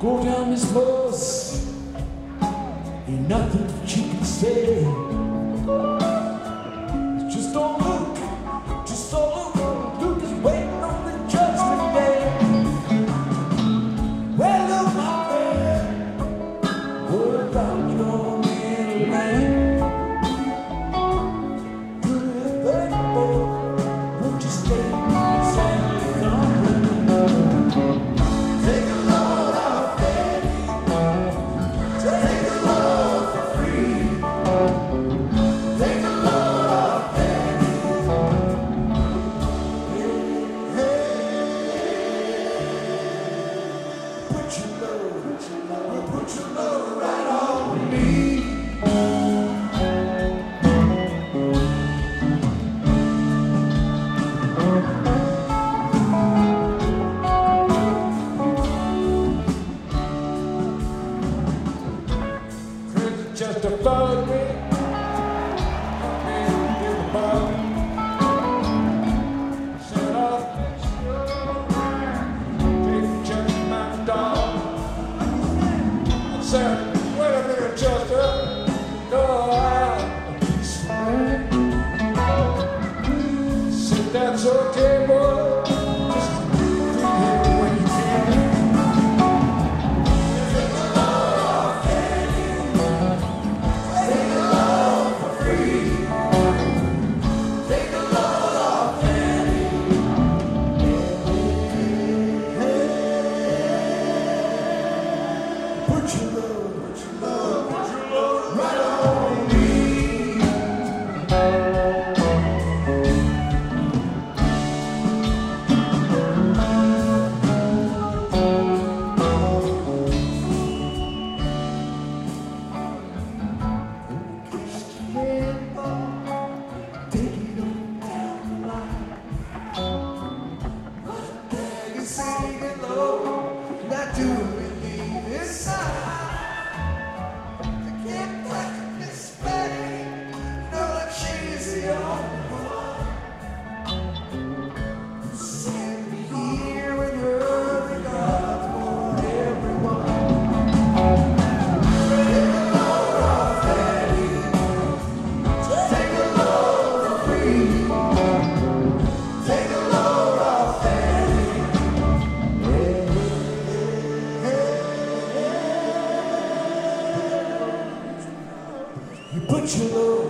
Go down this bus, ain't nothing that you can say. Just don't look, just don't look. Luke is waiting on the judgment day. Well, look, my friend, what about your little man? Do you think, boy, won't you stay and come? Take a load off, baby. Take a load for free. Take a load off, baby. Hey, put your load right on me. Just about me, in the bar. Set off this show, take just my dog. I said, wait a minute, Chester, go out. Said, that's okay, boy. Just be here when you can. Put your load right on me. Take it on down the line. What the bag is singing low, not doing me this side. You put your load